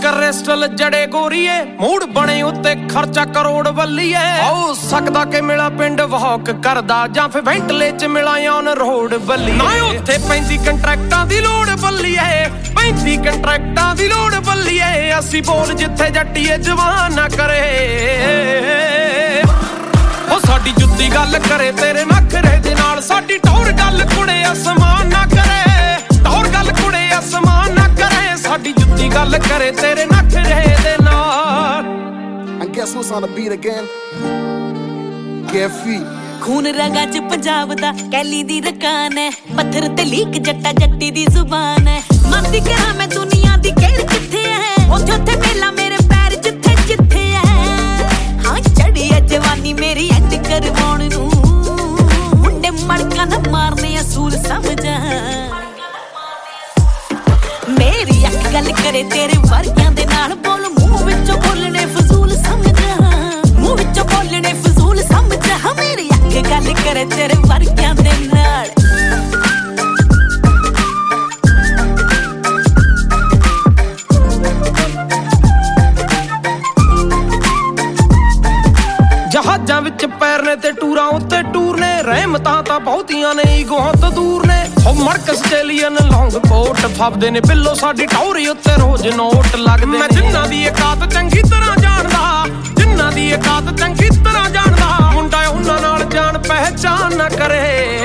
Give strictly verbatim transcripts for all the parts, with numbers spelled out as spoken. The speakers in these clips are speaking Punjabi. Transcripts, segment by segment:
ਕ੍ਰਿਸਟਲ ਜੜੇ ਗੋਰੀਏ ਮੂਡ ਬਣੇ ਉੱਤੇ ਖਰਚਾ ਕਰੋੜ ਬੱਲੀਏ ਹੋ ਸਕਦਾ ਕਿ ਮਿਲਾ ਪਿੰਡ ਵਾਕ ਕਰਦਾ ਜਾਂ ਫਿਰ ਵੈਂਟਲੇ ਚ ਮਿਲਾ ਔਨ ਰੋਡ ਬੱਲੀਏ ਨਾ ਉੱਥੇ ਪੈਂਦੀ ਕੰਟਰੈਕਟਾਂ ਦੀ ਲੋੜ ਬੱਲੀਏ ਪੈਂਦੀ ਕੰਟਰੈਕਟਾਂ ਦੀ ਲੋੜ ਬੱਲੀਏ ਅਸੀਂ ਬੋਲ ਜਿੱਥੇ ਜੱਟੀਏ ਜਵਾਨ ਨਾ ਕਰੇ ਉਹ ਸਾਡੀ ਜੁੱਤੀ ਗੱਲ ਕਰੇ ਤੇਰੇ ਨਖਰੇ ਦੇ ਨਾਲ ਸਾਡੀ ਟੌਰ ਗੱਲ ਕੁੜੇ ਅਸਮਾਨ ਨਾ ਕਰੇ ਟੌਰ ਗੱਲ ਕੁੜੇ ਅਸਮਾਨ ਨਾ ਕਰੇ ਸਾਡੀ ਜੁੱਤੀ ਗੱਲ ਕਰੇ ਤੇਰੇ ਨਖਰੇ ਦੇ ਨਾਲ And guess who's on the beat again? Gefi ਖੂਨ ਰਗਾਂ ਚ ਪੰਜਾਬ ਦਾ ਕੈਲੀ ਦੀ ਰਕਾਨ ਹੈ ਪੱਥਰ ਤੇ ਲੀਕ ਜੱਟਾ ਜੱਟੀ ਦੀ ਜ਼ੁਬਾਨ ਹੈ ਮੰਨਦੀ ਕਰਾਂ ਮੈਂ ਦੁਨੀਆ ਦੀ ਕਿਹੜ ਕਿੱਥੇ ਹੈ ਉੱਥੇ ਉੱਥੇ ਮੇਲਾ ਮੇਰੇ ਪੈਰ ਜਿੱਥੇ ਜਿੱਥੇ ਹੈ ਹਾਂ ਚੜੀ ਐ ਜਵਾਨੀ ਮੇਰੀ ਐਂਡ ਕਰਵਾਉਣ ਨੂੰ ਮੁੰਡੇ ਮੜਕਾਂ ਨਾ ਮਾਰਨੇ ਅਸੂਲ ਸਮਝਾ ਮੇਰੀ ਅੱਖ ਗੱਲ ਕਰੇ ਤੇਰੇ ਵਰਗਿਆਂ ਦੇ ਨਾਲ ਬੋਲ ਮੂੰਹ ਵਿੱਚੋਂ ਬੋਲਣੇ ਫਜ਼ੂਲ ਸਮਝਾ ਮੂੰਹ ਵਿੱਚੋਂ ਬੋਲਣੇ ਫਜ਼ੂਲ ਸਮਝਾ ਮੇਰੀ ਅੱਖ ਗੱਲ ਕਰੇ ਤੇਰੇ ਵਰਗਿਆਂ ਦੇ ਨਾਲ ਜਹਾਜ਼ਾਂ ਵਿੱਚ ਪੈਰਨੇ ਤੇ ਟੂਰਾਂ ਉੱਤੇ ਟੂਰ ਨੇ ਰਹਿਮਤਾਂ ਤਾਂ ਬਹੁਤੀਆਂ ਨੇ ਈਗੋਆਂ ਤੋਂ ਦੂਰ ਨੇ ਹੋ ਮਰਕ ਆਸਟ੍ਰੇਲੀਅਨ ਲੌਂਗ ਕੋਟ ਫੱਬਦੇ ਨੇ ਬਿੱਲੋ ਸਾਡੀ ਟੌਰੀ ਉੱਤੇ ਰੋਜ਼ ਨੋਟ ਲੱਗਦੇ ਮੈਂ ਜਿੰਨਾਂ ਦੀ ਇਕਾਤ ਚੰਗੀ ਤਰ੍ਹਾਂ ਜਾਣਦਾ ਜਿੰਨਾਂ ਦੀ ਇਕਾਤ ਚੰਗੀ ਤਰ੍ਹਾਂ ਜਾਣਦਾ ਮੁੰਡਾ ਉਹਨਾਂ ਨਾਲ ਜਾਣ ਪਹਿਚਾਨ ਨਾ ਕਰੇ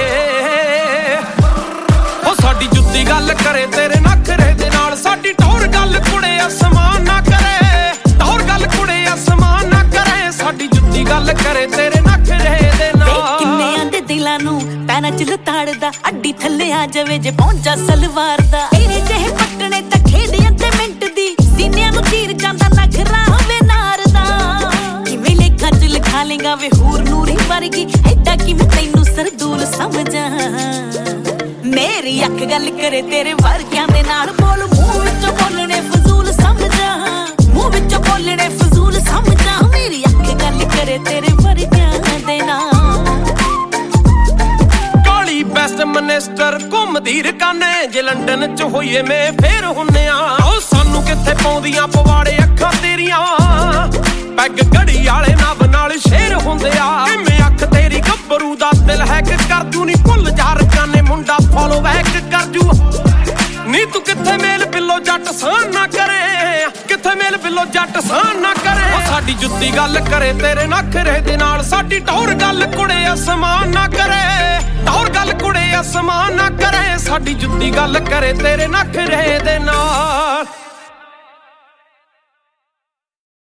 ਉਹ ਸਾਡੀ ਜੁੱਤੀ ਗੱਲ ਕਰੇ ਤੇਰੇ ਨਖਰੇ ਦੇ ਨਾਲ ਸਾਡੀ ਟੌਰ ਗੱਲ ਕੁੜੇ ਅਸਮਾਨ ਨਾ ਕਰੇ ਟੌਰ ਗੱਲ ਕੁੜੇ ਅਸਮਾਨ ਨਾ ਕਰੇ ਸਾਡੀ ਜੁੱਤੀ ਗੱਲ ਕਰੇ ਤੇਰੇ ਨਖਰੇ ਦੇ ਨਾਲ ਕਿੰਨਿਆਂ ਦੇ ਦਿਲਾਂ ਨੂੰ ਪੈਰਾਂ ਚ ਲਤਾੜਦਾ ਅੱਡੀ ਥੱਲੇ ਆ ਜਾਵੇ ਜੇ ਪਹੁੰਚਾ ਸਲਵਾਰ ਦਾ ਤੇਰੇ ਜਿਹੇ ਪੱਟਣੇ ਤਾਂ ਖੇਡਿਆਂ ਤੇ ਮਿੰਟ ਦੀ ਸੀਨਿਆਂ ਨੂੰ ਚੀਰ ਜਾਂਦਾ ਨਖਰਾ ਹੋਵੇ ਨਾਰ ਦਾ ਕਿਵੇਂ ਲੇਖਾਂ ਚ ਲਿਖਾ ਲੇਗਾ ਵੇ ਹੂਰ ਨੂਰੀ ਵਰਗੀ ਐਡਾ ਕਿਵੇਂ ਤੈਨੂੰ ਸਰਦੂਲ ਸਮਝਾਂ ਮੇਰੀ ਅੱਖ ਗੱਲ ਕਰੇ ਤੇਰੇ ਵਰਗਿਆਂ ਦੇ ਨਾਲ ਬੋਲ ਮੂੰਹ ਵਿੱਚੋਂ ਬੋਲਣੇ ਫਜ਼ੂਲ ਸਮਝਾਂ ਮੂੰਹ ਵਿੱਚੋਂ ਬੋਲਣੇ ਫਜ਼ੂਲ ਸਮਝਾਂ ਮੇਰੀ ਅੱਖ ਗੱਲ ਕਰੇ ਤੇਰੇ ਵਰਗਿਆਂ ਦੇ ਨਾਲ ਕਾਲੀ ਬੈਸਟ ਮਨਿਸਟਰ ਘੁੰਮਦੀ ਰਕਾਨੇ ਜੇ ਲੰਡਨ ਚ ਹੋਈਏ ਮੈਂ ਫੇਰ ਹੁੰਨੇ ਆ ਉਹ ਸਾਨੂੰ ਕਿੱਥੇ ਪਾਉਂਦੀਆਂ ਪਵਾੜੇ ਅੱਖਾਂ ਤੇਰੀਆਂ ਪੈਗ ਘੜੀ ਵਾਲੇ ਨਵ ਨਾਲ ਸ਼ੇਰ ਹੁੰਦੇ ਆ ਕਿਵੇਂ ਅੱਖ ਤੇਰੀ ਗੱਭਰੂ ਦਾ ਦਿਲ ਹੈ ਕਿ ਕਰ ਦੂ ਨੀ ਭੁੱਲ ਜਾ ਰਕਾਨੇ ਮੁੰਡਾ ਫੋਲੋ ਬੈਕ ਕਰ ਜੂ ਨੀ ਤੂੰ ਕਿੱਥੇ ਮੇਲ ਬਿੱਲੋ ਜੱਟ ਸਾਨ ਨਾ ਕਰੇ ਕਿੱਥੇ ਮੇਲ ਬਿੱਲੋ ਜੱਟ ਸਾਨ ਨਾ ਕਰੇ ਉਹ ਸਾਡੀ ਜੁੱਤੀ ਗੱਲ ਕਰੇ ਤੇਰੇ ਨਖਰੇ ਦੇ ਨਾਲ ਸਾਡੀ ਟੌਰ ਗੱਲ ਕੁੜੇ ਅਸਮਾਨ ਨਾ ਕਰੇ ਟੌਰ ਗੱਲ ਕੁੜੇ ਅਸਮਾਨ ਨਾ ਕਰੇ ਸਾਡੀ ਜੁੱਤੀ ਗੱਲ ਕਰੇ ਤੇਰੇ ਨਖਰੇ ਦੇ ਨਾਲ